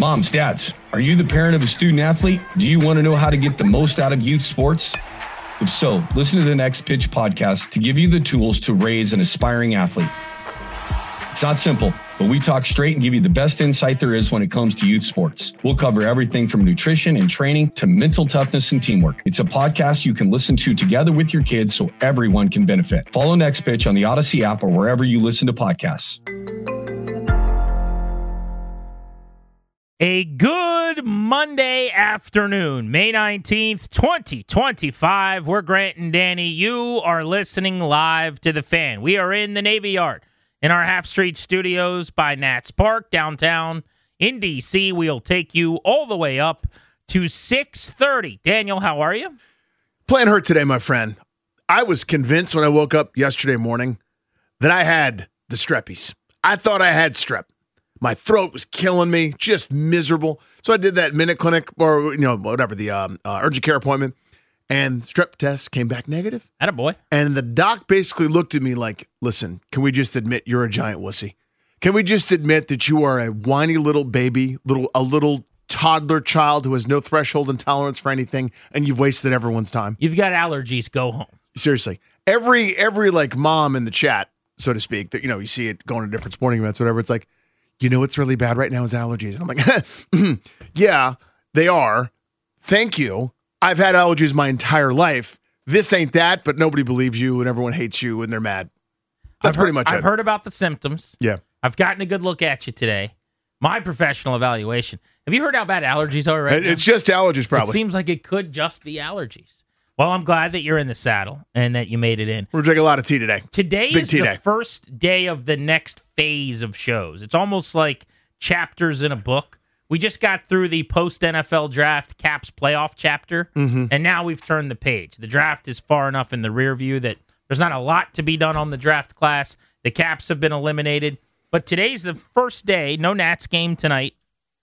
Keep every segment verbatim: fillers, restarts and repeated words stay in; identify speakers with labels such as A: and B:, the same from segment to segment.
A: Moms, dads, are you the parent of a student athlete? Do you want to know how to get the most out of youth sports? If so, listen to the Next Pitch podcast to give you the tools to raise an aspiring athlete. It's not simple, but we talk straight and give you the best insight there is when it comes to youth sports. We'll cover everything from nutrition and training to mental toughness and teamwork. It's a podcast you can listen to together with your kids so everyone can benefit. Follow Next Pitch on the Odyssey app or wherever you listen to podcasts.
B: A good Monday afternoon, May nineteenth, twenty twenty-five. We're Grant and Danny. You are listening live to The Fan. We are in the Navy Yard in our Half Street Studios by Nats Park downtown in D C. We'll take you all the way up to six thirty. Daniel, how are you?
C: Playing hurt today, my friend. I was convinced when I woke up yesterday morning that I had the streppies. I thought I had strep. My throat was killing me, just miserable. So I did that minute clinic or, you know, whatever, the um, uh, urgent care appointment, and strep test came back negative.
B: Attaboy.
C: And the doc basically looked at me like, listen, can we just admit you're a giant wussy? Can we just admit that you are a whiny little baby, little a little toddler child who has no threshold and tolerance for anything, and you've wasted everyone's time?
B: You've got allergies. Go home.
C: Seriously. Every, every like mom in the chat, so to speak, that, you know, you see it going to different sporting events, whatever, it's like, you know what's really bad right now is allergies. And I'm like, yeah, they are. Thank you. I've had allergies my entire life. This ain't that, but nobody believes you and everyone hates you and they're mad. That's
B: I've
C: pretty
B: heard,
C: much
B: I've
C: it.
B: I've heard about the symptoms.
C: Yeah.
B: I've gotten a good look at you today. My professional evaluation. Have you heard how bad allergies are right
C: it,
B: now?
C: It's just allergies, probably.
B: It seems like it could just be allergies. Well, I'm glad that you're in the saddle and that you made it in.
C: We're drinking a lot of tea today.
B: Today
C: Big
B: is
C: tea
B: the
C: day.
B: first day of the next phase of shows. It's almost like chapters in a book. We just got through the post-N F L draft Caps playoff chapter,
C: Mm-hmm.
B: and now we've turned the page. The draft is far enough in the rear view that there's not a lot to be done on the draft class. The Caps have been eliminated, but today's the first day. No Nats game tonight.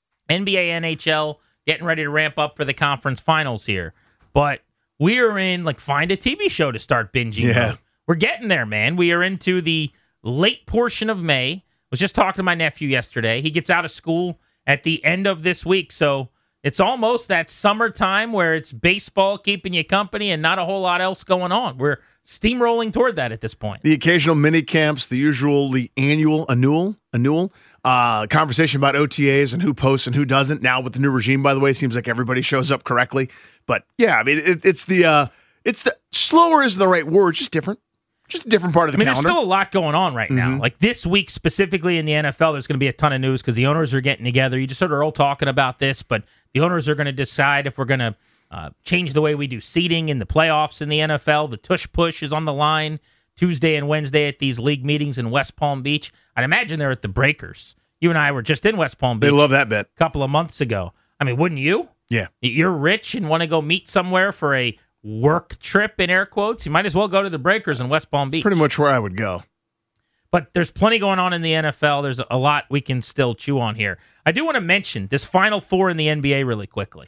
B: N B A, N H L getting ready to ramp up for the conference finals here, but we are in, like, find a T V show to start binging.
C: Yeah.
B: Mode. We're getting there, man. We are into the late portion of May. I was just talking to my nephew yesterday. He gets out of school at the end of this week, so it's almost that summertime where it's baseball keeping you company and not a whole lot else going on. We're steamrolling toward that at this point.
C: The occasional mini camps, the usual, the annual, annual, annual uh, conversation about O T As and who posts and who doesn't. Now with the new regime, by the way, seems like everybody shows up correctly. But yeah, I mean, it, it's the uh, it's the slower isn't the right word, just different, just a different part of the
B: I mean,
C: calendar.
B: there's still a lot going on right now.
C: Mm-hmm.
B: Like this week specifically in the N F L, there's going to be a ton of news because the owners are getting together. You just heard Earl talking about this, but the owners are going to decide if we're going to uh, change the way we do seating in the playoffs in the N F L. The tush push is on the line Tuesday and Wednesday at these league meetings in West Palm Beach. I'd imagine they're at the Breakers. You and I were just in West Palm Beach.
C: They love that bit.
B: A couple of months ago. I mean, wouldn't you?
C: Yeah.
B: You're rich and want to go meet somewhere for a work trip, in air quotes. You might as well go to the Breakers in West Palm Beach.
C: That's pretty much where I would go.
B: But there's plenty going on in the N F L. There's a lot we can still chew on here. I do want to mention this Final Four in the N B A really quickly.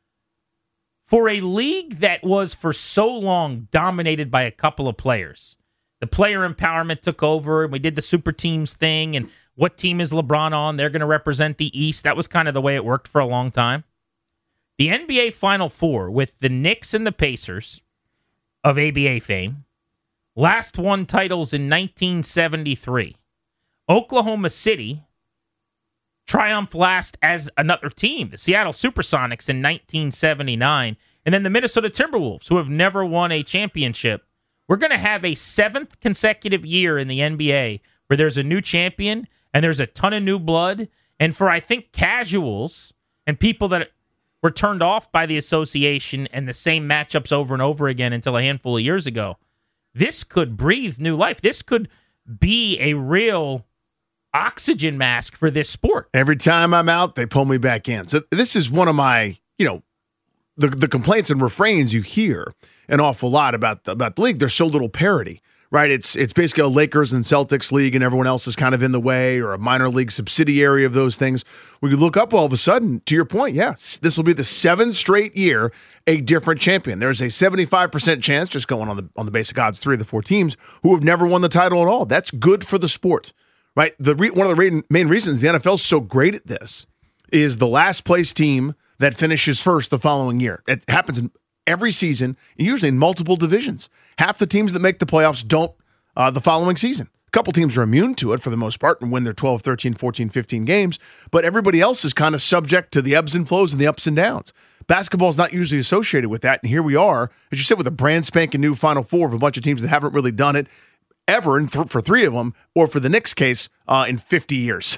B: For a league that was for so long dominated by a couple of players, the player empowerment took over, and we did the super teams thing, and what team is LeBron on? They're going to represent the East. That was kind of the way it worked for a long time. The N B A Final Four with the Knicks and the Pacers of A B A fame last won titles in nineteen seventy-three. Oklahoma City triumphed last as another team, the Seattle Supersonics in nineteen seventy-nine. And then the Minnesota Timberwolves, who have never won a championship. We're going to have a seventh consecutive year in the N B A where there's a new champion and there's a ton of new blood. And for, I think, casuals and people that were turned off by the association and the same matchups over and over again until a handful of years ago, this could breathe new life. This could be a real oxygen mask for this sport.
C: Every time I'm out, they pull me back in. So this is one of my, you know, the the complaints and refrains you hear an awful lot about the, about the league. There's so little parity, right? It's it's basically a Lakers and Celtics league, and everyone else is kind of in the way, or a minor league subsidiary of those things. When you look up, all of a sudden, to your point, yes, this will be the seventh straight year a different champion. There's a seventy-five percent chance, just going on the on the basic odds, three of the four teams who have never won the title at all. That's good for the sport, right? The re, one of the re- main reasons the N F L is so great at this is the last place team that finishes first the following year. It happens in every season, usually in multiple divisions. Half the teams that make the playoffs don't uh, the following season. A couple teams are immune to it for the most part and win their twelve, thirteen, fourteen, fifteen games, but everybody else is kind of subject to the ebbs and flows and the ups and downs. Basketball is not usually associated with that, and here we are, as you said, with a brand spanking new Final Four of a bunch of teams that haven't really done it ever, and th- for three of them, or for the Knicks case, uh, in fifty years.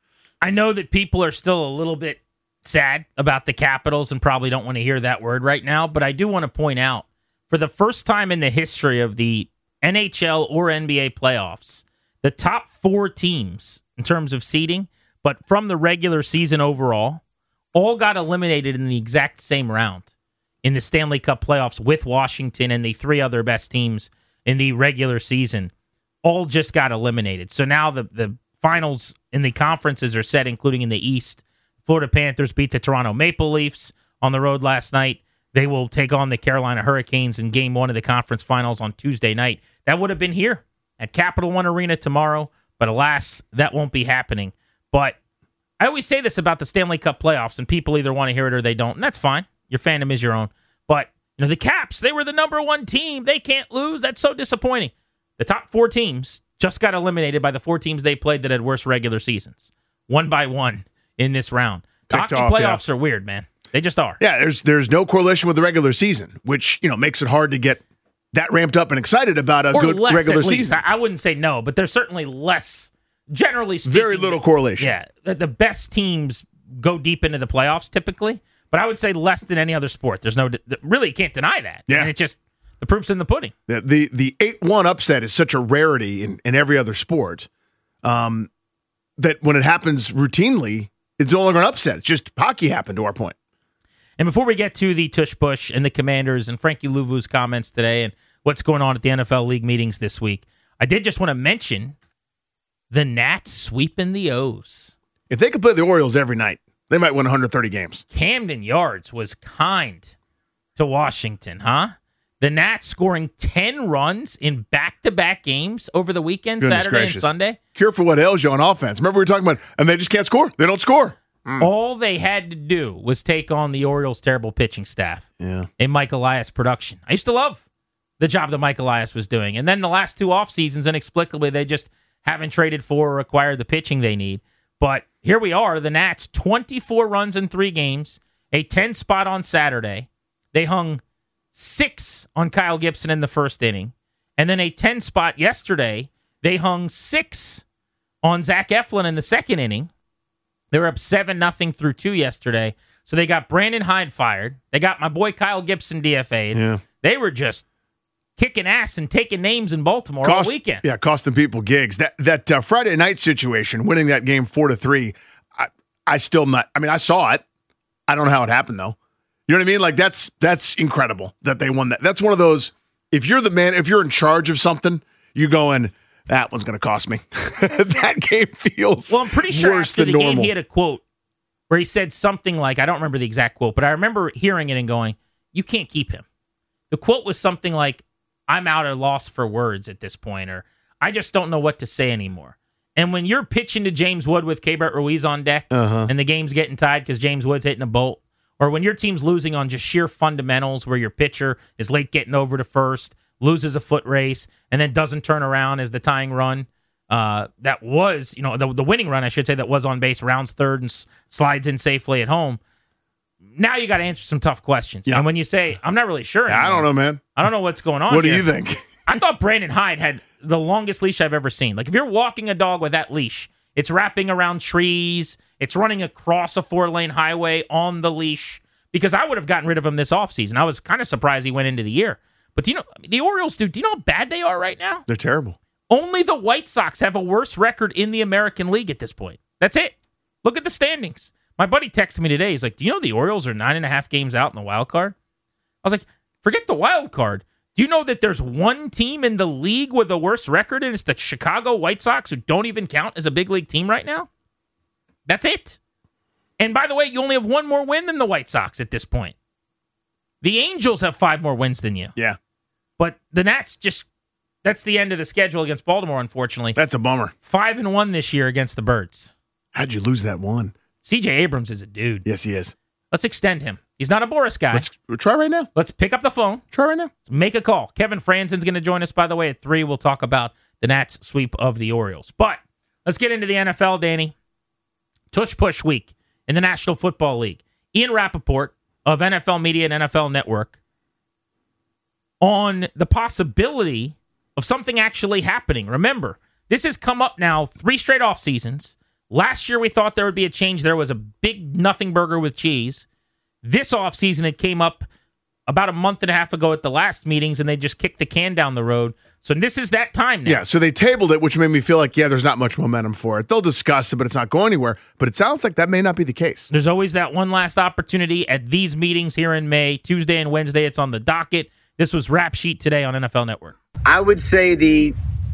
B: I know that people are still a little bit sad about the Capitals and probably don't want to hear that word right now, but I do want to point out, for the first time in the history of the N H L or N B A playoffs, the top four teams in terms of seeding, but from the regular season overall, all got eliminated in the exact same round in the Stanley Cup playoffs with Washington and the three other best teams in the regular season. All just got eliminated. So now the, the finals in the conferences are set, including in the East. Florida Panthers beat the Toronto Maple Leafs on the road last night. They will take on the Carolina Hurricanes in game one of the conference finals on Tuesday night. That would have been here at Capital One Arena tomorrow, but alas, that won't be happening. But I always say this about the Stanley Cup playoffs, and people either want to hear it or they don't, and that's fine. Your fandom is your own. But you know, the Caps, they were the number one team. They can't lose. That's so disappointing. The top four teams just got eliminated by the four teams they played that had worse regular seasons, one by one in this round. The hockey off, playoffs yeah. are weird, man. They just are.
C: Yeah, there's there's no correlation with the regular season, which you know makes it hard to get that ramped up and excited about a
B: or
C: good
B: less,
C: regular season.
B: I wouldn't say no, but there's certainly less, generally speaking.
C: Very little correlation.
B: Yeah, the, the best teams go deep into the playoffs typically, but I would say less than any other sport. There's no, really can't deny that.
C: Yeah.
B: And it's just, the proof's in the pudding.
C: The the, the eight one upset is such a rarity in, in every other sport um, that when it happens routinely, it's no longer an upset. It's just hockey happened, to our point.
B: And before we get to the tush push and the Commanders and Frankie Louvu's comments today and what's going on at the N F L League meetings this week, I did just want to mention the Nats sweeping the O's.
C: If they could play the Orioles every night, they might win one hundred thirty games.
B: Camden Yards was kind to Washington, huh? The Nats scoring ten runs in back-to-back games over the weekend,
C: Goodness
B: Saturday
C: gracious.
B: and Sunday.
C: Cure for what ails you on offense. Remember we were talking about, and they just can't score. They don't score.
B: Mm. All they had to do was take on the Orioles' terrible pitching staff.
C: Yeah.
B: A Mike Elias production. I used to love the job that Mike Elias was doing. And then the last two off seasons, inexplicably, they just haven't traded for or acquired the pitching they need. But here we are, the Nats, twenty-four runs in three games, a ten spot on Saturday. They hung six on Kyle Gibson in the first inning. And then a ten spot yesterday, they hung six on Zach Eflin in the second inning. They were up seven nothing through two yesterday. So they got Brandon Hyde fired. They got my boy Kyle Gibson D F A'd.
C: Yeah.
B: They were just kicking ass and taking names in Baltimore
C: Cost,
B: all weekend.
C: Yeah, costing people gigs. That that uh, Friday night situation, winning that game four to three, I, I still not, I mean, I saw it. I don't know how it happened, though. You know what I mean? Like, that's that's incredible that they won that. That's one of those, if you're the man, if you're in charge of something, you going, that one's going to cost me. That game feels
B: well, I'm pretty sure
C: worse
B: after
C: than
B: the
C: normal.
B: game he had a quote where he said something like, I don't remember the exact quote, but I remember hearing it and going, you can't keep him. The quote was something like, I'm out of loss for words at this point, or I just don't know what to say anymore. And when you're pitching to James Wood with Keibert Ruiz on deck
C: Uh-huh.
B: and the game's getting tied because James Wood's hitting a bolt, or when your team's losing on just sheer fundamentals where your pitcher is late getting over to first, loses a foot race, and then doesn't turn around as the tying run uh, that was, you know, the, the winning run, I should say, that was on base, rounds third and s- slides in safely at home. Now you got to answer some tough questions.
C: Yeah.
B: And when you say, I'm not really sure
C: Yeah, I don't know, man.
B: I don't know what's going on
C: What do
B: here.
C: you think?
B: I thought Brandon Hyde had the longest leash I've ever seen. Like, if you're walking a dog with that leash, it's wrapping around trees, it's running across a four-lane highway on the leash, because I would have gotten rid of him this offseason. I was kind of surprised he went into the year. But do you know, the Orioles, dude, do you know how bad they are right now?
C: They're terrible.
B: Only the White Sox have a worse record in the American League at this point. That's it. Look at the standings. My buddy texted me today. He's like, do you know the Orioles are nine and a half games out in the wild card? I was like, forget the wild card. Do you know that there's one team in the league with a worse record, and it's the Chicago White Sox, who don't even count as a big league team right now? That's it. And by the way, you only have one more win than the White Sox at this point. The Angels have five more wins than you.
C: Yeah.
B: But the Nats just, that's the end of the schedule against Baltimore, unfortunately.
C: That's a bummer.
B: Five and one this year against the Birds.
C: How'd you lose that one?
B: C J Abrams is a dude.
C: Yes, he is.
B: Let's extend him. He's not a Boris guy.
C: Let's try right now.
B: Let's pick up the phone.
C: Try right now.
B: Let's make a call. Kevin Franzen's going to join us, by the way, at three. We'll talk about the Nats sweep of the Orioles. But let's get into the N F L, Danny. Tush Push Week in the National Football League. Ian Rappaport of N F L Media and N F L Network on the possibility of something actually happening. Remember, this has come up now three straight off seasons. Last year we thought there would be a change. There was a big nothing burger with cheese. This offseason it came up about a month and a half ago at the last meetings, and they just kicked the can down the road. So this is that time now.
C: Yeah, so they tabled it, which made me feel like, yeah, there's not much momentum for it. They'll discuss it, but it's not going anywhere. But it sounds like that may not be the case.
B: There's always that one last opportunity at these meetings here in May. Tuesday and Wednesday, it's on the docket. This was Rap Sheet today on N F L Network.
D: I would say the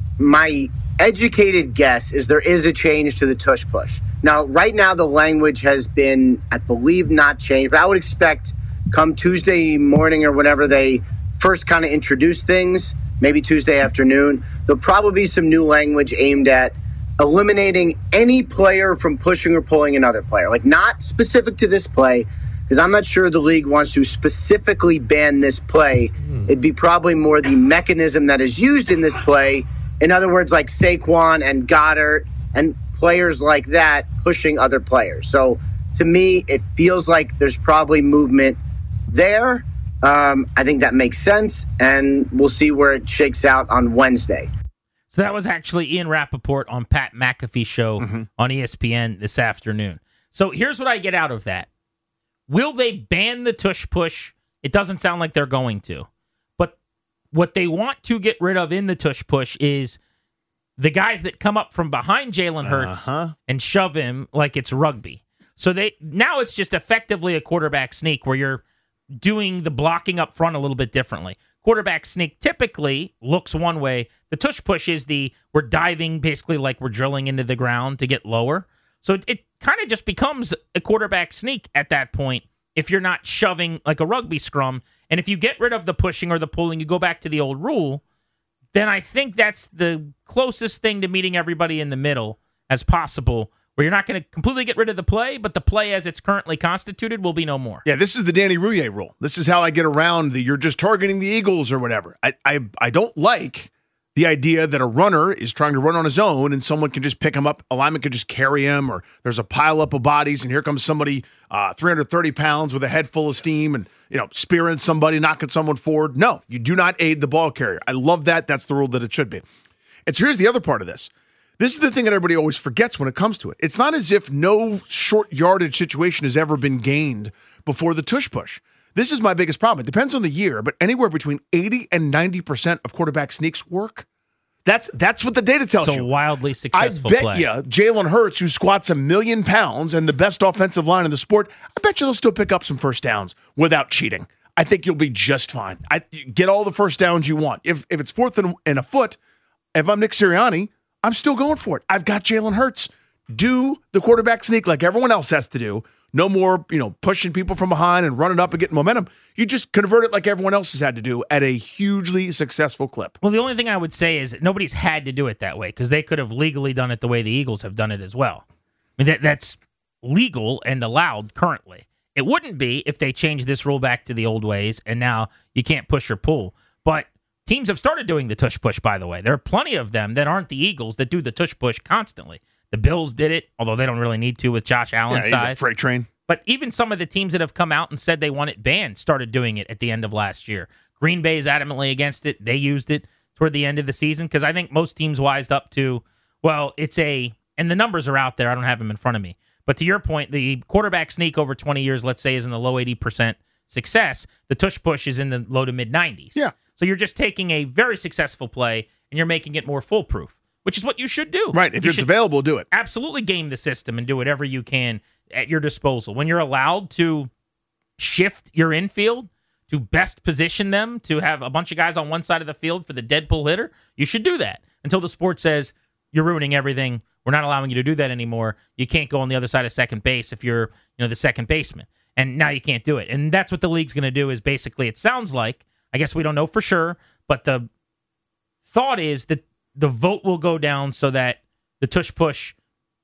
D: my educated guess is there is a change to the tush push. Now, right now, the language has been, I believe, not changed. But I would expect come Tuesday morning or whenever they first kind of introduce things, maybe Tuesday afternoon, there'll probably be some new language aimed at eliminating any player from pushing or pulling another player. Like, not specific to this play, because I'm not sure the league wants to specifically ban this play. It'd be probably more the mechanism that is used in this play. In other words, like Saquon and Goddard and players like that pushing other players. So to me, it feels like there's probably movement there. Um, I think that makes sense, and we'll see where it shakes out on Wednesday.
B: So that was actually Ian Rappaport on Pat McAfee show mm-hmm. on E S P N this afternoon. So here's what I get out of that. Will they ban the tush push? It doesn't sound like they're going to. But what they want to get rid of in the tush push is the guys that come up from behind Jalen Hurts uh-huh. and shove him like it's rugby. So they now it's just effectively a quarterback sneak where you're doing the blocking up front a little bit differently. Quarterback sneak typically looks one way. The tush push is the we're diving basically like we're drilling into the ground to get lower. So it, it kind of just becomes a quarterback sneak at that point if you're not shoving like a rugby scrum. And if you get rid of the pushing or the pulling, you go back to the old rule, then I think that's the closest thing to meeting everybody in the middle as possible, where you're not going to completely get rid of the play, but the play as it's currently constituted will be no more.
C: Yeah, this is the Danny Rouillet rule. This is how I get around the you're just targeting the Eagles or whatever. I I, I don't like the idea that a runner is trying to run on his own and someone can just pick him up, a lineman can just carry him, or there's a pile up of bodies and here comes somebody uh, three hundred thirty pounds with a head full of steam and, you know, spearing somebody, knocking someone forward. No, you do not aid the ball carrier. I love that. That's the rule that it should be. And so here's the other part of this. This is the thing that everybody always forgets when it comes to it. It's not as if no short yardage situation has ever been gained before the tush push. This is my biggest problem. It depends on the year, but anywhere between eighty and ninety percent of quarterback sneaks work. That's that's what the data tells
B: so
C: you.
B: So wildly successful
C: I bet
B: play.
C: you Jalen Hurts, who squats a million pounds and the best offensive line in the sport, I bet you they'll still pick up some first downs without cheating. I think you'll be just fine. I get all the first downs you want. If if it's fourth and, and a foot, if I'm Nick Sirianni, I'm still going for it. I've got Jalen Hurts. Do the quarterback sneak like everyone else has to do. No more, you know, pushing people from behind and running up and getting momentum. You just convert it like everyone else has had to do at a hugely successful clip.
B: Well, the only thing I would say is nobody's had to do it that way because they could have legally done it the way the Eagles have done it as well. I mean, that that's legal and allowed currently. It wouldn't be if they changed this rule back to the old ways and now you can't push or pull. But teams have started doing the tush push, by the way. There are plenty of them that aren't the Eagles that do the tush push constantly. The Bills did it, although they don't really need to with Josh Allen's
C: yeah, he's
B: size.
C: A freight train.
B: But even some of the teams that have come out and said they want it banned started doing it at the end of last year. Green Bay is adamantly against it. They used it toward the end of the season because I think most teams wised up to, well, it's a, and the numbers are out there. I don't have them in front of me. But to your point, the quarterback sneak over twenty years, let's say, is in the low eighty percent success. The tush push is in the low to mid nineties.
C: Yeah.
B: So you're just taking a very successful play and you're making it more foolproof, which is what you should do.
C: Right. If
B: you
C: it's available, do it.
B: Absolutely game the system and do whatever you can at your disposal. When you're allowed to shift your infield to best position them to have a bunch of guys on one side of the field for the dead pull hitter, you should do that until the sport says you're ruining everything. We're not allowing you to do that anymore. You can't go on the other side of second base if you're, you know, the second baseman. And now you can't do it. And that's what the league's going to do is basically, it sounds like, I guess we don't know for sure, but the thought is that the vote will go down so that the tush push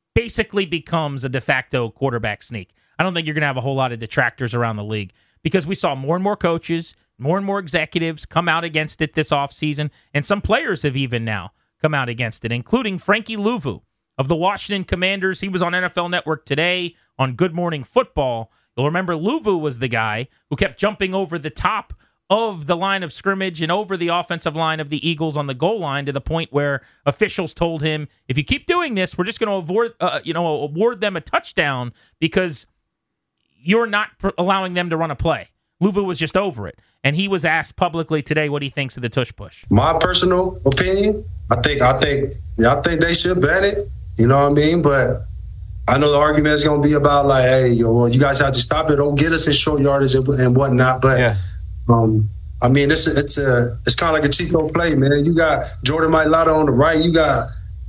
B: basically becomes a de facto quarterback sneak. I don't think you're going to have a whole lot of detractors around the league because we saw more and more coaches, more and more executives come out against it this offseason, and some players have even now come out against it, including Frankie Louvu of the Washington Commanders. He was on N F L Network today on Good Morning Football. You'll remember Louvu was the guy who kept jumping over the top of the line of scrimmage and over the offensive line of the Eagles on the goal line to the point where officials told him, if you keep doing this, we're just going to award, uh, you know, award them a touchdown because you're not pr- allowing them to run a play. Louvu was just over it. And he was asked publicly today what he thinks of the tush push.
E: My personal opinion, I think I think yeah, I think they should ban it. You know what I mean? But I know the argument is going to be about like, hey, you, know, well, you guys have to stop it. Don't get us in short yardage and, and whatnot. But yeah. um, I mean, it's a, it's a it's kind of like a Chico play, man. You got Jordan Mailata on the right. You got,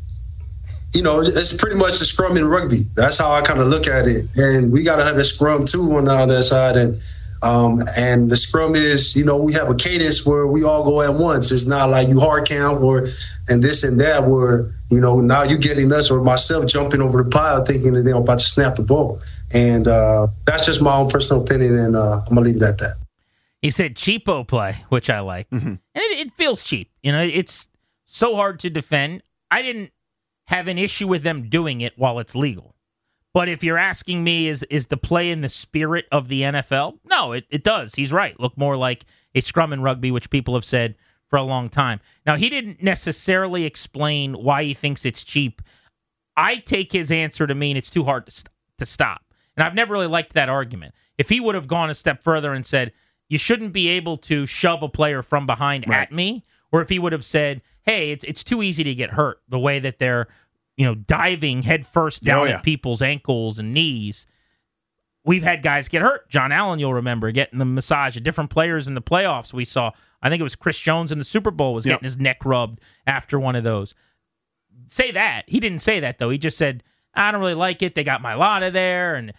E: you know, it's pretty much a scrum in rugby. That's how I kind of look at it. And we got to have a scrum too on the other side. And Um, and the scrum is, you know, we have a cadence where we all go at once. It's not like you hard count or and this and that where, you know, now you getting us or myself jumping over the pile thinking that they're about to snap the ball. And uh, that's just my own personal opinion, and uh, I'm going to leave it at that.
B: He said cheapo play, which I like. Mm-hmm. And it, it feels cheap. You know, it's so hard to defend. I didn't have an issue with them doing it while it's legal. But if you're asking me, is is the play in the spirit of the N F L? No, it, it does. He's right. Look more like a scrum in rugby, which people have said for a long time. Now, he didn't necessarily explain why he thinks it's cheap. I take his answer to mean it's too hard to, st- to stop. And I've never really liked that argument. If he would have gone a step further and said, you shouldn't be able to shove a player from behind right. at me, or if he would have said, hey, it's it's too easy to get hurt, the way that they're you know, diving headfirst down oh, yeah. at people's ankles and knees. We've had guys get hurt. John Allen, you'll remember, getting the massage of different players in the playoffs. We saw, I think it was Chris Jones in the Super Bowl was yep. getting his neck rubbed after one of those. Say that. He didn't say that, though. He just said, I don't really like it. They got Mailata there. And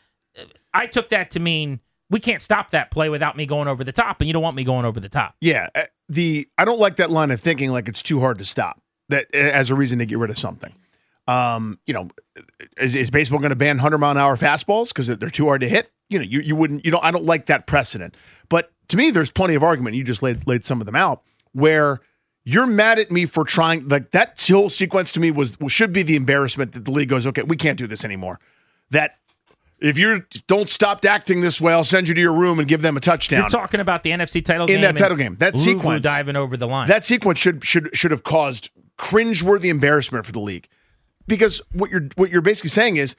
B: I took that to mean we can't stop that play without me going over the top, and you don't want me going over the top.
C: Yeah. the I don't like that line of thinking like it's too hard to stop that as a reason to get rid of something. Um, you know, is, is baseball going to ban hundred mile an hour fastballs because they're too hard to hit? You know, you you wouldn't. You know, I don't like that precedent. But to me, there's plenty of argument. You just laid laid some of them out where you're mad at me for trying. Like that whole sequence to me was should be the embarrassment that the league goes, okay, we can't do this anymore. That if you don't stop acting this way, I'll send you to your room and give them a touchdown.
B: You're talking about the N F C title game
C: in that title game. That
B: Louvu
C: sequence
B: diving over the line.
C: That sequence should should should have caused cringeworthy embarrassment for the league. Because what you're what you're basically saying is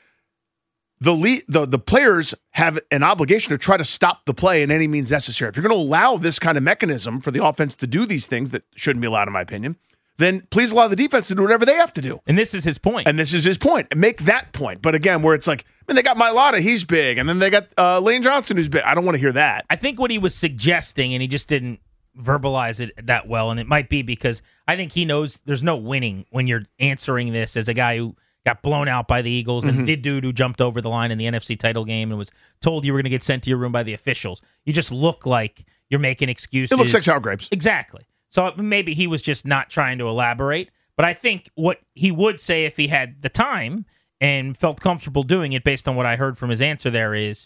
C: the lead, the the players have an obligation to try to stop the play in any means necessary. If you're going to allow this kind of mechanism for the offense to do these things that shouldn't be allowed, in my opinion, then please allow the defense to do whatever they have to do.
B: And this is his point.
C: And this is his point. Make that point. But again, where it's like, I mean, they got Mailata, he's big, and then they got uh, Lane Johnson, who's big. I don't want to hear that.
B: I think what he was suggesting, and he just didn't verbalize it that well, and it might be because I think he knows there's no winning when you're answering this as a guy who got blown out by the Eagles and mm-hmm. the dude who jumped over the line in the N F C title game and was told you were going to get sent to your room by the officials. You just look like you're making excuses.
C: It looks like sour grapes.
B: Exactly. So maybe he was just not trying to elaborate, but I think what he would say if he had the time and felt comfortable doing it based on what I heard from his answer there is,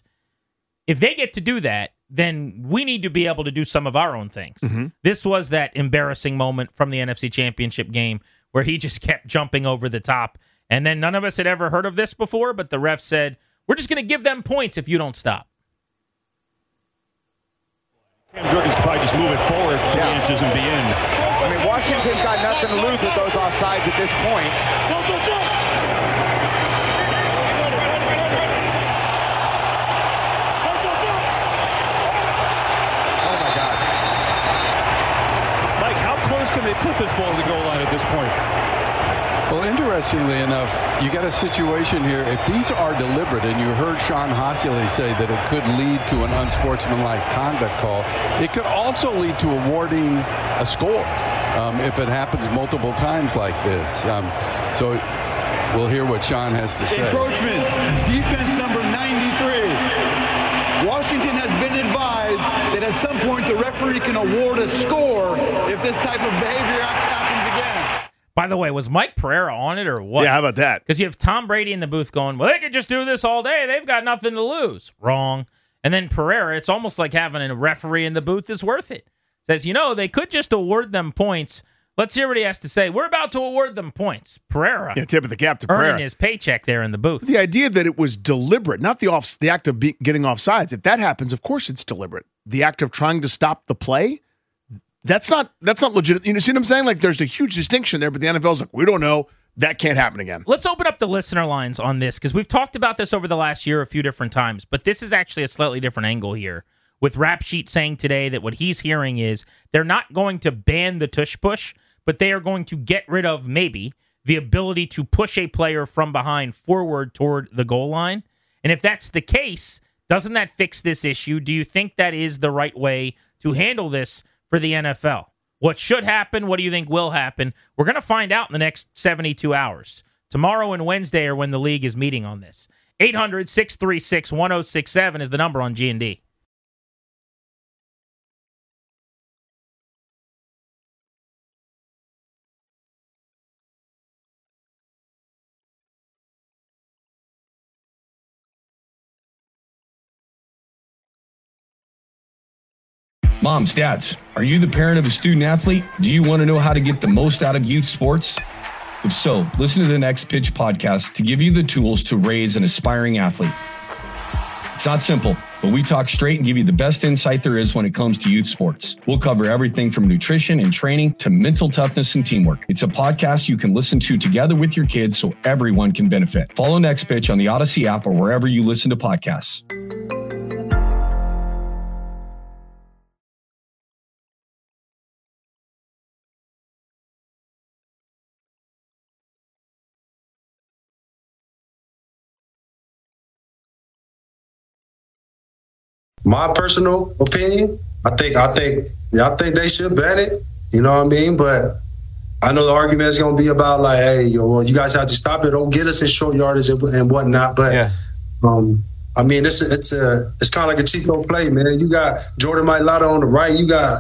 B: if they get to do that, then we need to be able to do some of our own things. Mm-hmm. This was that embarrassing moment from the N F C Championship game where he just kept jumping over the top. And then none of us had ever heard of this before, but the ref said, we're just going to give them points if you don't stop.
F: Cam Jurgens could probably just move it forward three
G: yeah.
F: inches and be in.
G: I mean, Washington's got nothing to lose with those offsides at this point.
F: Can they put this ball to the goal line at this point?
H: Well, interestingly enough, you got a situation here. If these are deliberate, and you heard Sean Hochuli say that it could lead to an unsportsmanlike conduct call, it could also lead to awarding a score um, if it happens multiple times like this. Um, so we'll hear what Sean has to say.
I: Encroachment, defense number ninety-three. Washington has been advised that at some point the referee can award a score if this type of behavior happens again.
B: By the way, was Mike Pereira on it or what?
C: Yeah, how about that?
B: Because you have Tom Brady in the booth going, well, they could just do this all day. They've got nothing to lose. Wrong. And then Pereira, it's almost like having a referee in the booth is worth it. Says, you know, they could just award them points. Let's hear what he has to say. We're about to award them points. Pereira.
C: Yeah, tip of the cap to Pereira.
B: Earning his paycheck there in the booth.
C: The idea that it was deliberate, not the off, the act of be, getting offsides. If that happens, of course it's deliberate. The act of trying to stop the play, that's not that's not legit. You know, see what I'm saying? Like, there's a huge distinction there, but the N F L's like, we don't know. That can't happen again.
B: Let's open up the listener lines on this, because we've talked about this over the last year a few different times, but this is actually a slightly different angle here. With Rap Sheet saying today that what he's hearing is they're not going to ban the tush push, but they are going to get rid of, maybe, the ability to push a player from behind forward toward the goal line. And if that's the case, doesn't that fix this issue? Do you think that is the right way to handle this for the N F L? What should happen? What do you think will happen? We're going to find out in the next seventy-two hours. Tomorrow and Wednesday are when the league is meeting on this. eight hundred, six three six, one oh six seven is the number on G and D.
A: Moms, dads, are you the parent of a student athlete? Do you want to know how to get the most out of youth sports? If so, listen to the Next Pitch podcast to give you the tools to raise an aspiring athlete. It's not simple, but we talk straight and give you the best insight there is when it comes to youth sports. We'll cover everything from nutrition and training to mental toughness and teamwork. It's a podcast you can listen to together with your kids so everyone can benefit. Follow Next Pitch on the Odyssey app or wherever you listen to podcasts.
E: My personal opinion, I think, I think, yeah, I think they should ban it. You know what I mean? But I know the argument is going to be about like, hey, yo, well, you guys have to stop it. Don't get us in short yardage and, and whatnot. But yeah. um, I mean, it's a, it's a it's kind of like a Chico play, man. You got Jordan Mailata on the right. You got,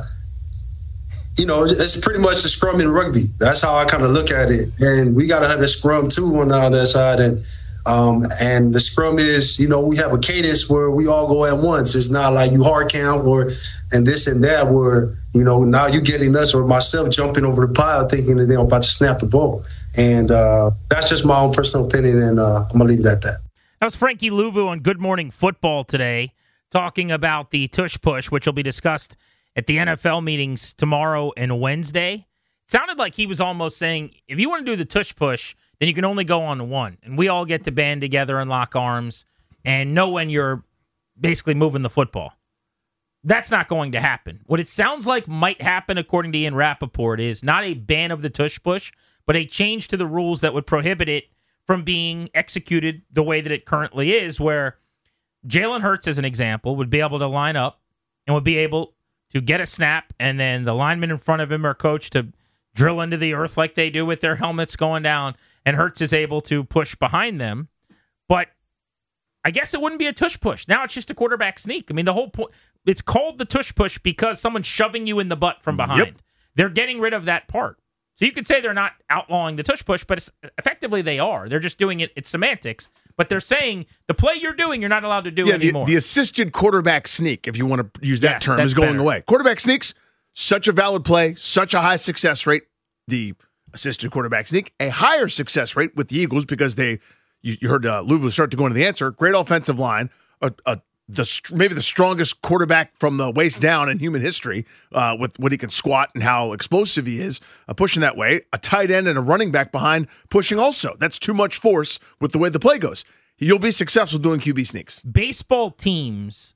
E: you know, it's pretty much a scrum in rugby. That's how I kind of look at it. And we got to have a scrum too on the other side. And Um, and the scrum is, you know, we have a cadence where we all go at once. It's not like you hard count or and this and that where, you know, now you getting us or myself jumping over the pile thinking that they're about to snap the ball. And uh, that's just my own personal opinion, and uh, I'm going to leave it at that.
B: That was Frankie Luvu on Good Morning Football today, talking about the tush push, which will be discussed at the N F L meetings tomorrow and Wednesday. It sounded like he was almost saying, if you want to do the tush push, then you can only go on one. And we all get to band together and lock arms and know when you're basically moving the football. That's not going to happen. What it sounds like might happen, according to Ian Rappaport, is not a ban of the tush push, but a change to the rules that would prohibit it from being executed the way that it currently is, where Jalen Hurts, as an example, would be able to line up and would be able to get a snap, and then the linemen in front of him are coached to drill into the earth like they do with their helmets going down, and Hurts is able to push behind them. But I guess it wouldn't be a tush push. Now it's just a quarterback sneak. I mean, the whole point, it's called the tush push because someone's shoving you in the butt from behind. Yep. They're getting rid of that part. So you could say they're not outlawing the tush push, but it's, effectively they are. They're just doing it, it's semantics, but they're saying the play you're doing, you're not allowed to do
C: yeah,
B: anymore.
C: The, the assisted quarterback sneak, if you want to use that
B: yes,
C: term, is going
B: better.
C: away. Quarterback sneaks, such a valid play, such a high success rate. The assisted quarterback sneak, a higher success rate with the Eagles because they, you, you heard uh, Louisville start to go into the answer. Great offensive line, a, a, the maybe the strongest quarterback from the waist down in human history uh, with what he can squat and how explosive he is, uh, pushing that way. A tight end and a running back behind pushing also. That's too much force with the way the play goes. You'll be successful doing Q B sneaks.
B: Baseball teams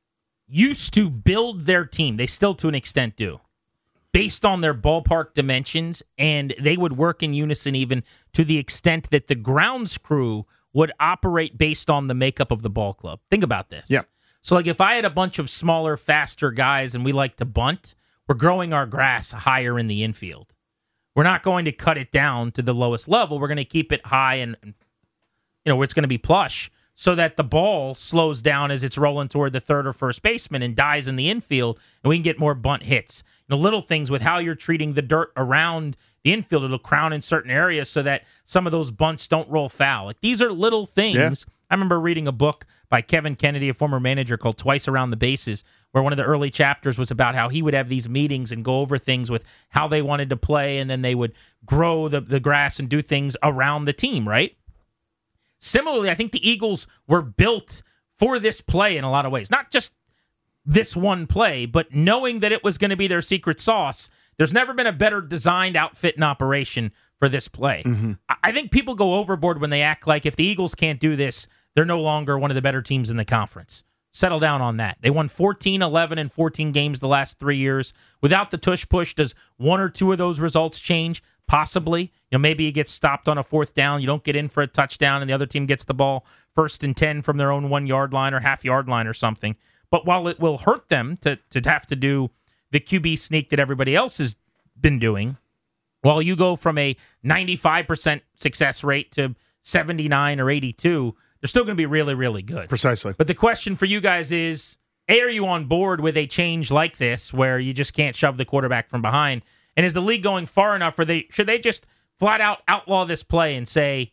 B: used to build their team. They still, to an extent, do. Based on their ballpark dimensions, and they would work in unison even to the extent that the grounds crew would operate based on the makeup of the ball club. Think about this.
C: Yeah.
B: So, like, if I had a bunch of smaller, faster guys and we like to bunt, we're growing our grass higher in the infield. We're not going to cut it down to the lowest level. We're going to keep it high and, you know, where it's going to be plush so that the ball slows down as it's rolling toward the third or first baseman and dies in the infield, and we can get more bunt hits. You know, little things with how you're treating the dirt around the the infield. It'll crown in certain areas so that some of those bunts don't roll foul. Like, these are little things. Yeah. I remember reading a book by Kevin Kennedy, a former manager, called Twice Around the Bases, where one of the early chapters was about how he would have these meetings and go over things with how they wanted to play, and then they would grow the, the grass and do things around the team, right? Similarly, I think the Eagles were built for this play in a lot of ways. Not just this one play, but knowing that it was going to be their secret sauce. There's never been a better designed outfit and operation for this play. Mm-hmm. I think people go overboard when they act like if the Eagles can't do this, they're no longer one of the better teams in the conference. Settle down on that. They won fourteen, eleven, and fourteen games the last three years. Without the tush push, does one or two of those results change? Possibly. You know, maybe you get stopped on a fourth down, you don't get in for a touchdown, and the other team gets the ball first and ten from their own one-yard line or half-yard line or something. But while it will hurt them to, to have to do the Q B sneak that everybody else has been doing, while you go from a ninety-five percent success rate to seventy-nine or eighty-two, they're still going to be really, really good.
C: Precisely.
B: But the question for you guys is, A, are you on board with a change like this where you just can't shove the quarterback from behind? And is the league going far enough for they should they just flat out outlaw this play and say,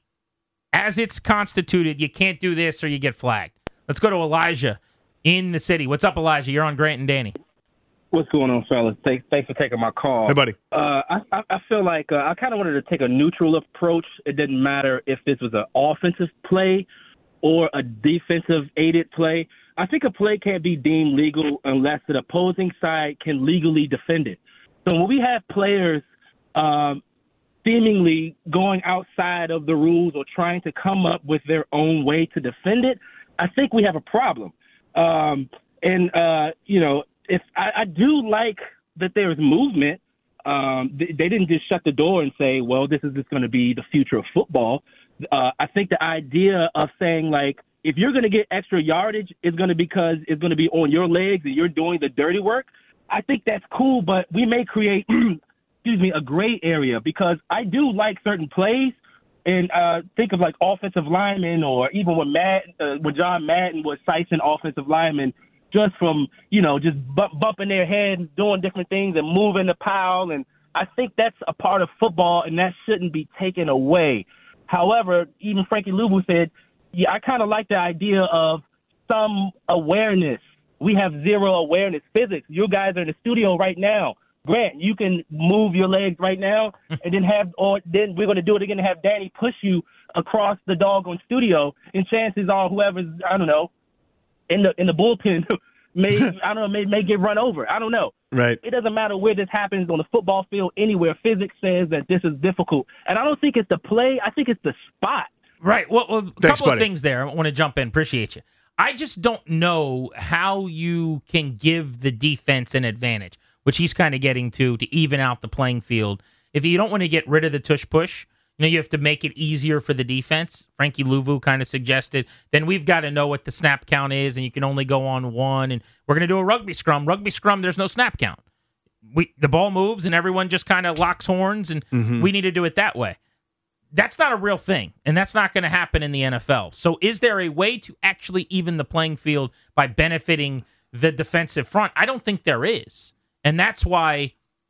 B: as it's constituted, you can't do this or you get flagged? Let's go to Elijah in the city. What's up, Elijah? You're on Grant and Danny.
J: What's going on, fellas? Thanks, thanks for taking my call.
C: Hey, buddy.
J: Uh, I, I, I feel like uh, I kind of wanted to take a neutral approach. It didn't matter if this was an offensive play or a defensive-aided play. I think a play can't be deemed legal unless the opposing side can legally defend it. So when we have players um, seemingly going outside of the rules or trying to come up with their own way to defend it, I think we have a problem. Um, and, uh, you know, if I, I do like that there is movement. Um, they, they didn't just shut the door and say, well, this is just going to be the future of football. Uh, I think the idea of saying, like, if you're going to get extra yardage, it's going to be because it's going to be on your legs and you're doing the dirty work. I think that's cool, but we may create, excuse me, a gray area because I do like certain plays. And uh, think of like offensive linemen, or even when Madden, uh, when John Madden was sicing offensive linemen just from, you know, just bump, bumping their head and doing different things and moving the pile. And I think that's a part of football, and that shouldn't be taken away. However, even Frankie Luvu said, yeah, I kind of like the idea of some awareness. We have zero awareness physics. You guys are in the studio right now. Grant, you can move your legs right now and then have, or then we're going to do it again and have Danny push you across the doggone studio. And chances are whoever's, I don't know, in the in the bullpen may, I don't know, may, may get run over. I don't know.
C: Right.
J: It doesn't matter where this happens on the football field, anywhere. Physics says that this is difficult. And I don't think it's the play. I think it's the spot.
B: Right. Well, well a
C: Thanks,
B: couple
C: buddy.
B: of things there. I want to jump in. Appreciate you. I just don't know how you can give the defense an advantage, which he's kind of getting to, to even out the playing field. If you don't want to get rid of the tush push, you know, you have to make it easier for the defense. Frankie Luvu kind of suggested, then we've got to know what the snap count is, and you can only go on one, and we're going to do a rugby scrum. Rugby scrum, there's no snap count. We The ball moves, and everyone just kind of locks horns, and mm-hmm. we need to do it that way. That's not a real thing, and that's not going to happen in the N F L. So is there a way to actually even the playing field by benefiting the defensive front? I don't think there is. And that's why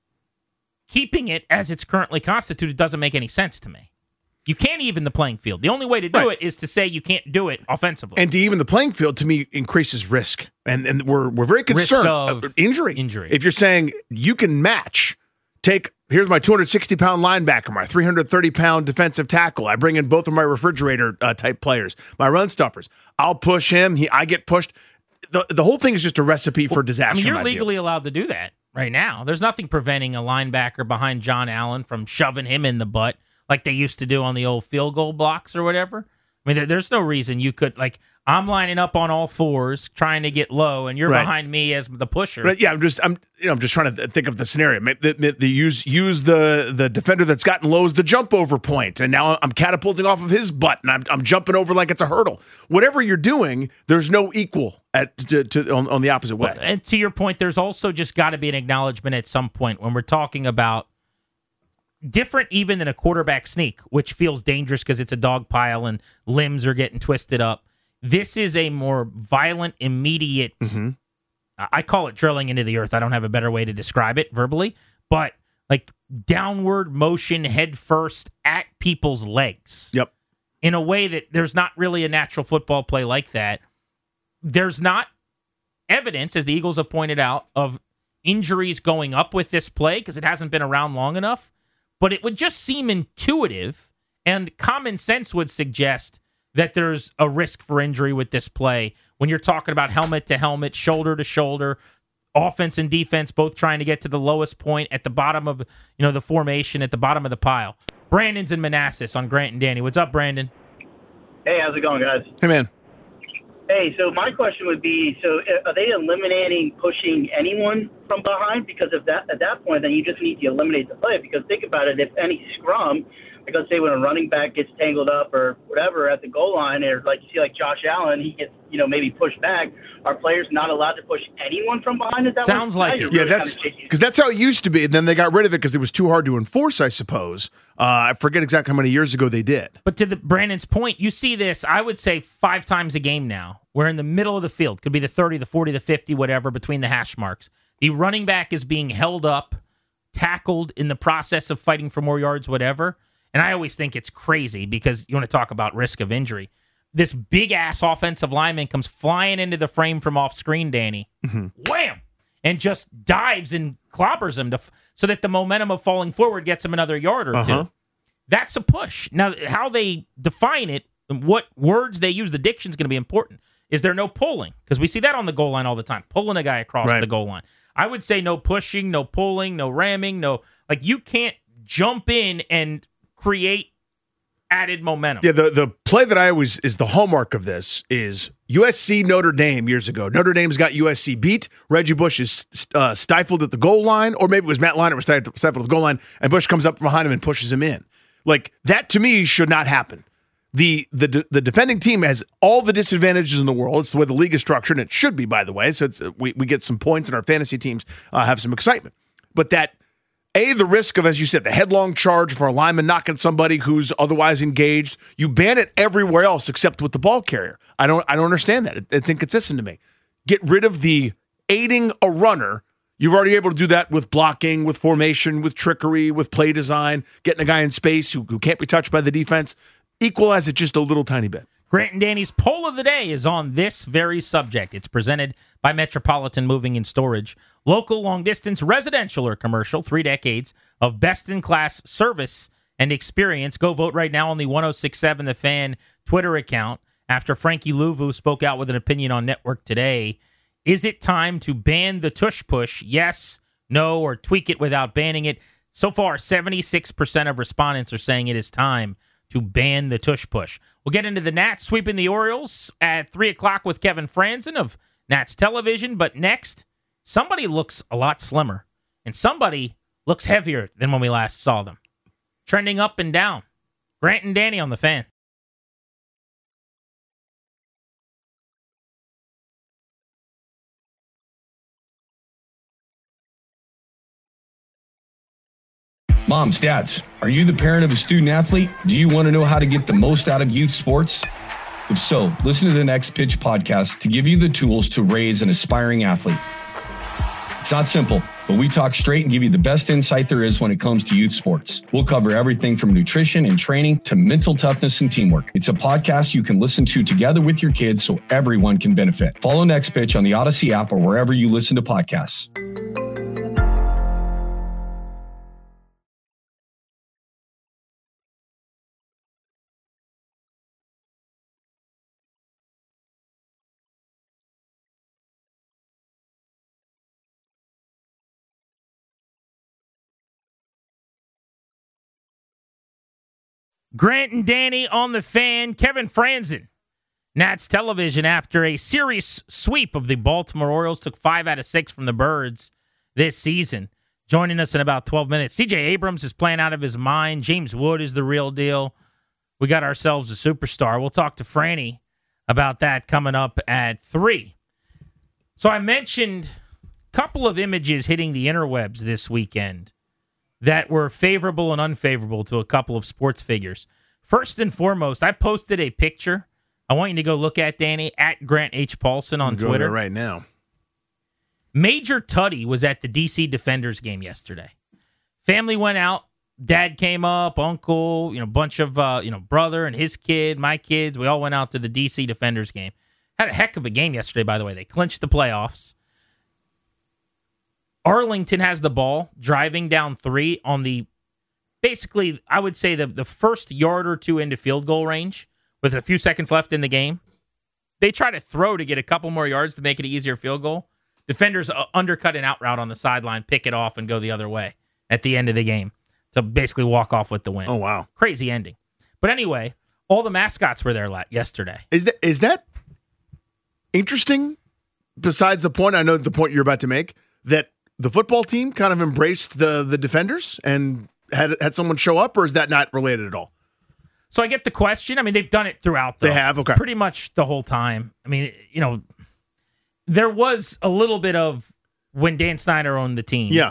B: keeping it as it's currently constituted doesn't make any sense to me. You can't even the playing field. The only way to do right. it is to say you can't do it offensively.
C: And to even the playing field, to me, increases risk. And and we're we're very concerned
B: of
C: uh, injury.
B: Injury.
C: If you're saying you can match, take, here's my two hundred sixty pound linebacker, my three hundred thirty pound defensive tackle. I bring in both of my refrigerator uh, type players, my run stuffers. I'll push him. He, I get pushed. The, the whole thing is just a recipe for disaster.
B: I mean, you're legally allowed to do that right now. There's nothing preventing a linebacker behind John Allen from shoving him in the butt like they used to do on the old field goal blocks or whatever. I mean, there, there's no reason you could, like, I'm lining up on all fours trying to get low, and you're
C: right.
B: behind me as the pusher.
C: Right, yeah, I'm just, I'm, you know, I'm just trying to think of the scenario. The, the, the use use the the defender that's gotten low as the jump over point, and now I'm catapulting off of his butt, and I'm I'm jumping over like it's a hurdle. Whatever you're doing, there's no equal at to, to on, on the opposite way.
B: Well, and to your point, there's also just got to be an acknowledgement at some point when we're talking about different even than a quarterback sneak, which feels dangerous because it's a dog pile and limbs are getting twisted up. This is a more violent, immediate, mm-hmm. I call it drilling into the earth. I don't have a better way to describe it verbally, but like downward motion head first at people's legs.
C: Yep.
B: In a way that there's not really a natural football play like that. There's not evidence, as the Eagles have pointed out, of injuries going up with this play because it hasn't been around long enough. But it would just seem intuitive, and common sense would suggest that there's a risk for injury with this play when you're talking about helmet to helmet, shoulder to shoulder, offense and defense both trying to get to the lowest point at the bottom of, you know, the formation, at the bottom of the pile. Brandon's in Manassas on Grant and Danny. What's up, Brandon?
K: Hey, how's it going, guys?
C: Hey, man.
K: Hey, so my question would be, so are they eliminating pushing anyone from behind? Because if that, at that point, then you just need to eliminate the play. Because think about it, if any scrum, like let's say when a running back gets tangled up or whatever at the goal line, or like you see like Josh Allen, he gets, you know, maybe pushed back, are players not allowed to push anyone from behind? Is that
B: Sounds like it.
C: Yeah, that's because that's how it used to be. And then they got rid of it because it was too hard to enforce, I suppose. Uh, I forget exactly how many years ago they did.
B: But to the Brandon's point, you see this, I would say, five times a game now. We're in the middle of the field. Could be the thirty, the forty, the fifty, whatever, between the hash marks. The running back is being held up, tackled in the process of fighting for more yards, whatever. And I always think it's crazy because you want to talk about risk of injury. This big-ass offensive lineman comes flying into the frame from off-screen, Danny. Mm-hmm. Wham! And just dives and clobbers him to, so that the momentum of falling forward gets him another yard or
C: Uh-huh.
B: two. That's a push. Now, how they define it, what words they use, the diction is going to be important. Is there no pulling? Because we see that on the goal line all the time, pulling a guy across
C: Right.
B: the goal line. I would say no pushing, no pulling, no ramming, no, like you can't jump in and create added momentum.
C: Yeah, the, the play that I always is the hallmark of this is U S C Notre Dame years ago. Notre Dame's got U S C beat. Reggie Bush is uh, stifled at the goal line, or maybe it was Matt Leinart was stifled at the goal line, and Bush comes up behind him and pushes him in. Like, that to me should not happen. The the the defending team has all the disadvantages in the world. It's the way the league is structured, and it should be, by the way. So it's, we, we get some points, and our fantasy teams uh, have some excitement. But that, A, the risk of, as you said, the headlong charge for a lineman knocking somebody who's otherwise engaged, you ban it everywhere else except with the ball carrier. I don't I don't understand that. It, it's inconsistent to me. Get rid of the aiding a runner. You've already able to do that with blocking, with formation, with trickery, with play design, getting a guy in space who, who can't be touched by the defense. Equalize it just a little tiny bit.
B: Grant and Danny's poll of the day is on this very subject. It's presented by Metropolitan Moving and Storage. Local, long-distance, residential or commercial, three decades of best-in-class service and experience. Go vote right now on the one oh six point seven The Fan Twitter account after Frankie Louvu spoke out with an opinion on Network Today. Is it time to ban the tush push? Yes, no, or tweak it without banning it? So far, seventy-six percent of respondents are saying it is time to ban the tush push. We'll get into the Nats sweeping the Orioles at three o'clock with Kevin Franzen of Nats Television. But next, somebody looks a lot slimmer, and somebody looks heavier than when we last saw them. Trending up and down. Grant and Danny on The Fan.
A: Moms, dads, are you the parent of a student athlete? Do you want to know how to get the most out of youth sports? If so, listen to the Next Pitch podcast to give you the tools to raise an aspiring athlete. It's not simple, but we talk straight and give you the best insight there is when it comes to youth sports. We'll cover everything from nutrition and training to mental toughness and teamwork. It's a podcast you can listen to together with your kids so everyone can benefit. Follow Next Pitch on the Odyssey app or wherever you listen to podcasts.
B: Grant and Danny on The Fan. Kevin Franzen, Nats Television, after a series sweep of the Baltimore Orioles, took five out of six from the Birds this season. Joining us in about twelve minutes, C J Abrams is playing out of his mind. James Wood is the real deal. We got ourselves a superstar. We'll talk to Franny about that coming up at three. So I mentioned a couple of images hitting the interwebs this weekend that were favorable and unfavorable to a couple of sports figures. First and foremost, I posted a picture I want you to go look at, Danny, at Grant H. Paulson on
C: Go
B: Twitter.
C: there right now.
B: Major Tuddy was at the D C Defenders game yesterday. Family went out. Dad came up, uncle, you know, bunch of, uh, you know, brother and his kid, my kids. We all went out to the D C Defenders game. Had a heck of a game yesterday, by the way. They clinched the playoffs. Arlington has the ball, driving down three on the, basically, I would say the, the first yard or two into field goal range with a few seconds left in the game. They try to throw to get a couple more yards to make it an easier field goal. Defenders uh, undercut an out route on the sideline, pick it off, and go the other way at the end of the game to basically walk off with the win.
C: Oh, wow.
B: Crazy ending. But anyway, all the mascots were there la- yesterday.
C: Is that is that interesting, besides the point, I know the point you're about to make, that the football team kind of embraced the the defenders and had had someone show up, or is that not related at all?
B: So I get the question. I mean, they've done it throughout, though.
C: They have? Okay.
B: Pretty much the whole time. I mean, you know, there was a little bit of when Dan Snyder owned the team.
C: Yeah.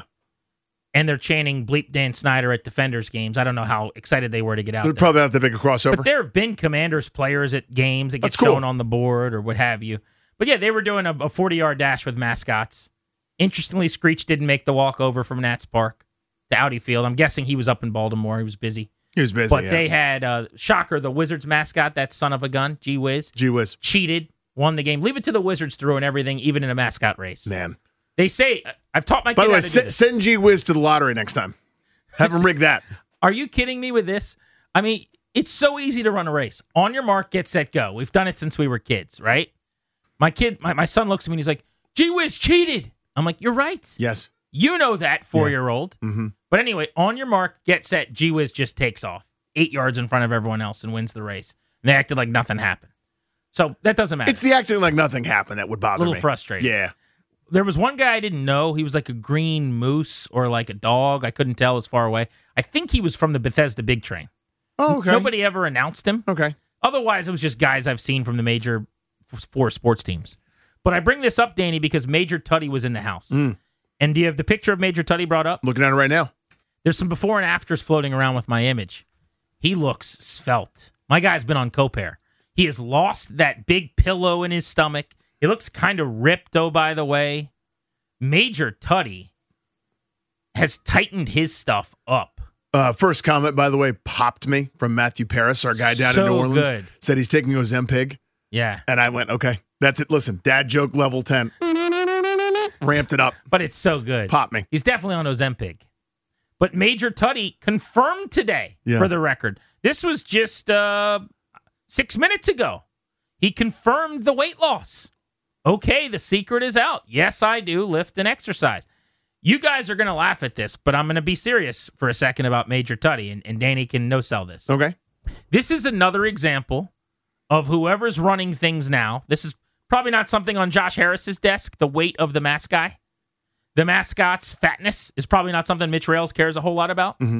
B: And they're chanting Bleep Dan Snyder at Defenders games. I don't know how excited they were to get out
C: They're
B: there.
C: probably not that big a crossover.
B: But there have been Commanders players at games that get
C: That's cool.
B: shown on the board or what have you. But yeah, they were doing a forty-yard dash with mascots. Interestingly, Screech didn't make the walk over from Nats Park to Audi Field. I'm guessing he was up in Baltimore. He was busy.
C: He was busy,
B: But
C: yeah.
B: they had, uh, Shocker, the Wizards mascot, that son of a gun, Gee Whiz.
C: Gee Whiz.
B: Cheated, won the game. Leave it to the Wizards to ruin everything, even in a mascot race.
C: Man.
B: They say, I've taught my kid
C: By the way,
B: how to do
C: send,
B: this.
C: send Gee Whiz to the lottery next time. Have him rig that.
B: Are you kidding me with this? I mean, it's so easy to run a race. On your mark, get set, go. We've done it since we were kids, right? My kid, my, my son looks at me and he's like, Gee Whiz cheated. I'm like, you're right.
C: Yes.
B: You know that, four-year-old.
C: Mm-hmm.
B: But anyway, on your mark, get set, Gee Whiz just takes off. Eight yards in front of everyone else and wins the race. And they acted like nothing happened. So that doesn't matter.
C: It's the acting like nothing happened that would bother me.
B: A little frustrating.
C: Yeah.
B: There was one guy I didn't know. He was like a green moose or like a dog. I couldn't tell as far away. I think he was from the Bethesda Big Train.
C: Oh, okay.
B: Nobody ever announced him.
C: Okay.
B: Otherwise, it was just guys I've seen from the major four sports teams. But I bring this up, Danny, because Major Tuddy was in the house.
C: Mm.
B: And do you have the picture of Major Tuddy brought up?
C: Looking at it right now.
B: There's some before and afters floating around with my image. He looks svelte. My guy's been on Copair. He has lost that big pillow in his stomach. He looks kind of ripped, oh, by the way. Major Tuddy has tightened his stuff up.
C: Uh, first comment, by the way, popped me from Matthew Paris, our guy down
B: So
C: in New Orleans.
B: good.
C: Said he's taking Ozempic.
B: Yeah.
C: And I went, okay, that's it. Listen, dad joke level ten. Ramped it up.
B: But it's so good.
C: Pop me.
B: He's definitely on Ozempic. But Major Tuddy confirmed today,
C: Yeah.
B: for the record. This was just uh, six minutes ago. He confirmed the weight loss. Okay, the secret is out. Yes, I do lift and exercise. You guys are going to laugh at this, but I'm going to be serious for a second about Major Tuddy, and, and Danny can no-sell this.
C: Okay.
B: This is another example of whoever's running things now. This is probably not something on Josh Harris's desk, the weight of the mask guy. The mascot's fatness is probably not something Mitch Rales cares a whole lot about.
C: Mm-hmm.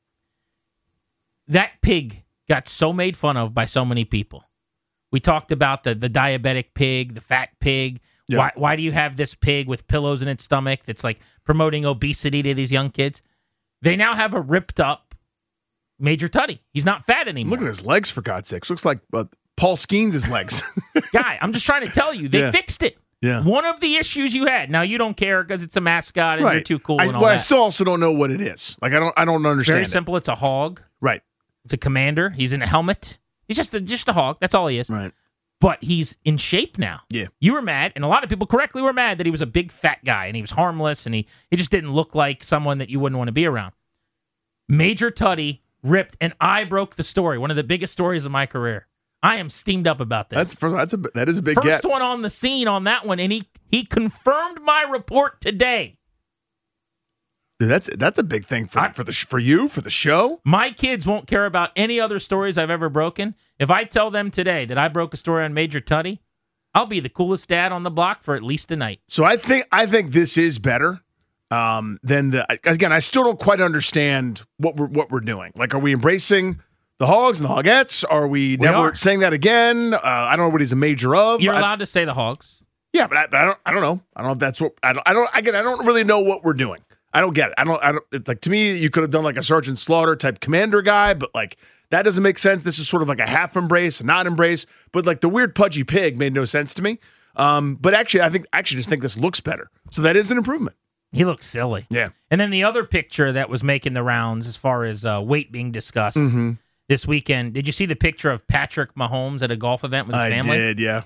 B: That pig got so made fun of by so many people. We talked about the, the diabetic pig, the fat pig.
C: Yeah.
B: Why, why do you have this pig with pillows in its stomach that's like promoting obesity to these young kids? They now have a ripped up Major Tuddy. He's not fat anymore.
C: Look at his legs, for God's sakes. Looks like uh, Paul Skeens' legs.
B: Guy, I'm just trying to tell you, they
C: Yeah.
B: fixed it.
C: Yeah.
B: One of the issues you had. Now, you don't care because it's a mascot and
C: Right.
B: you're too cool
C: I,
B: and all
C: well,
B: that.
C: I still also don't know what it is. Like, I don't I don't
B: It's
C: understand
B: very
C: it.
B: simple. It's a hog.
C: Right.
B: It's a commander. He's in a helmet. He's just a, just a hog. That's all he is.
C: Right.
B: But he's in shape now.
C: Yeah.
B: You were mad, and a lot of people correctly were mad that he was a big fat guy and he was harmless and he, he just didn't look like someone that you wouldn't want to be around. Major Tuddy ripped, and I broke the story. One of the biggest stories of my career. I am steamed up about this.
C: That's first, that's a that is a big
B: First
C: get.
B: one on the scene on that one, and he he confirmed my report today.
C: Dude, that's that's a big thing for
B: I-
C: for the sh- for you for the show.
B: My kids won't care about any other stories I've ever broken. If I tell them today that I broke a story on Major Tuddy, I'll be the coolest dad on the block for at least a night.
C: So I think I think this is better um, than the. Again, I still don't quite understand what we're what we're doing. Like, are we embracing the Hogs and the Hogettes? Are we,
B: We
C: never
B: are.
C: saying that again? Uh, I don't know what he's a major of.
B: You're
C: I-
B: allowed to say the Hogs.
C: Yeah, but I, but I don't. I don't know. I don't know if that's what. I don't. I don't. Again, I don't really know what we're doing. I don't get it. I don't. I don't. It, like, to me, you could have done like a Sergeant Slaughter type commander guy, but like that doesn't make sense. This is sort of like a half embrace, a not embrace. But like the weird pudgy pig made no sense to me. Um, but actually, I think I actually just think this looks better. So that is an improvement.
B: He looks silly.
C: Yeah.
B: And then the other picture that was making the rounds as far as uh, weight being discussed
C: mm-hmm.
B: this weekend, did you see the picture of Patrick Mahomes at a golf event with his
C: I
B: family?
C: I did, yeah.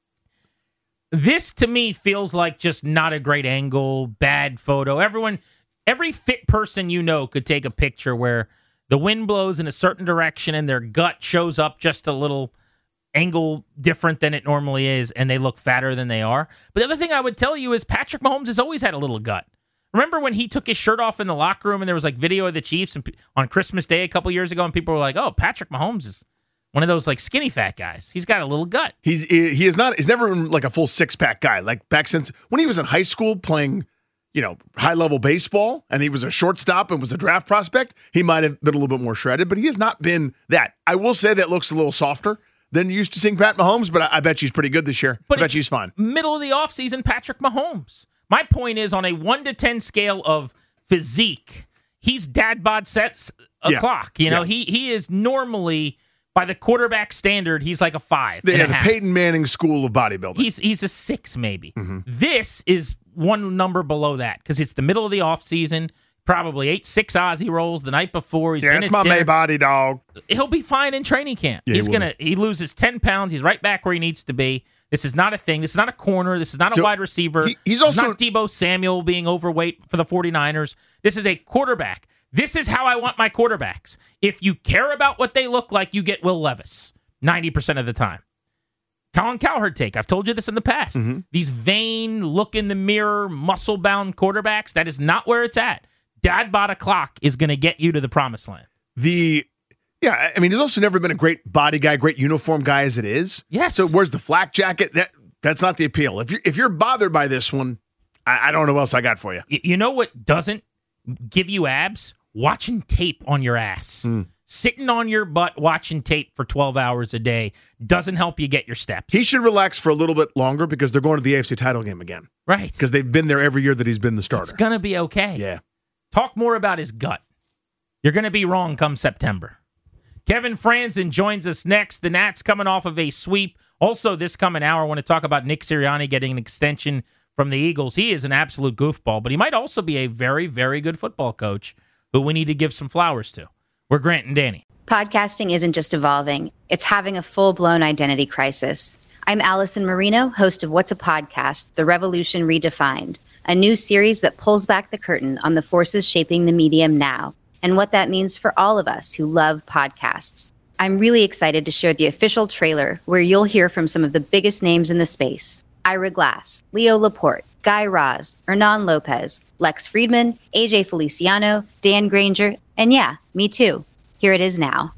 B: This, to me, feels like just not a great angle, bad photo. Everyone, every fit person you know could take a picture where the wind blows in a certain direction and their gut shows up just a little angle different than it normally is, and they look fatter than they are. But the other thing I would tell you is Patrick Mahomes has always had a little gut. Remember when he took his shirt off in the locker room and there was like video of the Chiefs and, on Christmas Day a couple years ago, and people were like, oh, Patrick Mahomes is one of those like skinny fat guys. He's got a little gut.
C: He's he is not. He's never been like a full six pack guy. Like back since when he was in high school playing, you know, high level baseball, and he was a shortstop and was a draft prospect. He might have been a little bit more shredded, but he has not been that. I will say that looks a little softer than used to seeing Pat Mahomes, but I, I bet she's pretty good this year.
B: But
C: I bet she's fine.
B: Middle of the offseason, Patrick Mahomes. My point is, on a one to ten scale of physique, he's dad bod sets a
C: Yeah.
B: clock. You know,
C: Yeah.
B: he he is normally, by the quarterback standard, he's like a five.
C: They
B: and
C: had
B: a
C: the
B: half.
C: Peyton Manning school of bodybuilding.
B: He's he's a six maybe.
C: Mm-hmm.
B: This is one number below that because it's the middle of the offseason. Probably ate six Aussie rolls the night before. He's
C: yeah,
B: been
C: it's
B: at
C: my
B: dinner.
C: May body dog.
B: He'll be fine in training camp.
C: Yeah,
B: he's
C: he
B: gonna he loses ten pounds. He's right back where he needs to be. This is not a thing. This is not a corner. This is not a
C: So,
B: wide receiver.
C: he- he's
B: This is
C: also-
B: not Deebo Samuel being overweight for the 49ers. This is a quarterback. This is how I want my quarterbacks. If you care about what they look like, you get Will Levis ninety percent of the time. Colin Cowherd take. I've told you this in the past.
C: Mm-hmm.
B: These vain, look in the mirror, muscle-bound quarterbacks, that is not where it's at. Dad bod a clock is going to get you to the promised land.
C: The yeah, I mean, he's also never been a great body guy, great uniform guy as it is.
B: Yes.
C: So where's the flak jacket? That that's not the appeal. If you if you're bothered by this one, I, I don't know what else I got for you.
B: Y- You know what doesn't give you abs? Watching tape on your ass.
C: Mm.
B: Sitting on your butt watching tape for twelve hours a day doesn't help you get your steps.
C: He should relax for a little bit longer because they're going to the A F C title game again.
B: Right.
C: Because they've been there every year that he's been the starter.
B: It's going to be okay.
C: Yeah.
B: Talk more about his gut. You're going to be wrong come September. Kevin Franzen joins us next. The Nats coming off of a sweep. Also, this coming hour, I want to talk about Nick Sirianni getting an extension from the Eagles. He is an absolute goofball, but he might also be a very, very good football coach who we need to give some flowers to. We're Grant and Danny.
L: Podcasting isn't just evolving, it's having a full-blown identity crisis. I'm Allison Marino, host of What's a Podcast? The Revolution Redefined, a new series that pulls back the curtain on the forces shaping the medium now and what that means for all of us who love podcasts. I'm really excited to share the official trailer where you'll hear from some of the biggest names in the space. Ira Glass, Leo Laporte, Guy Raz, Hernan Lopez, Lex Friedman, A J Feliciano, Dan Granger, and yeah, me too. Here it is now.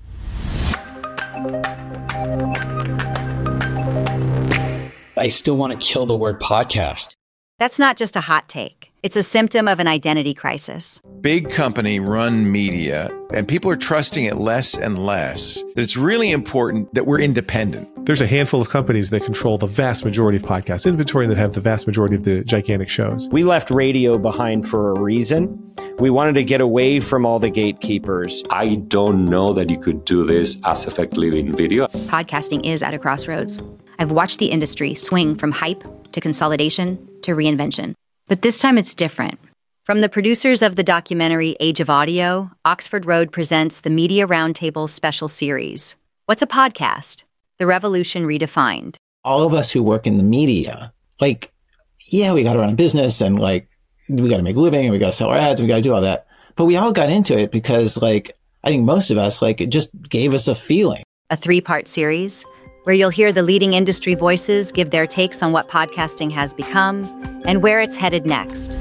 M: I still want to kill the word podcast.
L: That's not just a hot take. It's a symptom of an identity crisis.
N: Big company run media, and people are trusting it less and less. That it's really important that we're independent.
O: There's a handful of companies that control the vast majority of podcast inventory that have the vast majority of the gigantic shows.
P: We left radio behind for a reason. We wanted to get away from all the gatekeepers.
Q: I don't know that you could do this as effectively in video.
L: Podcasting is at a crossroads. I've watched the industry swing from hype to consolidation to reinvention. But this time it's different. From the producers of the documentary Age of Audio, Oxford Road presents the Media Roundtable special series. What's a podcast? The Revolution Redefined.
M: All of us who work in the media, like, yeah, we got to run a business and like, we got to make a living and we got to sell our ads and we got to do all that. But we all got into it because like, I think most of us, like, it just gave us a feeling.
L: A three-part series where you'll hear the leading industry voices give their takes on what podcasting has become and where it's headed next.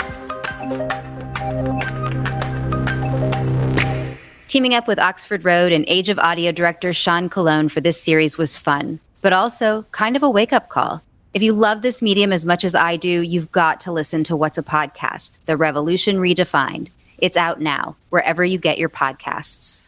L: Teaming up with Oxford Road and Age of Audio director Sean Colon for this series was fun, but also kind of a wake-up call. If you love this medium as much as I do, you've got to listen to What's a Podcast? The Revolution Redefined. It's out now, wherever you get your podcasts.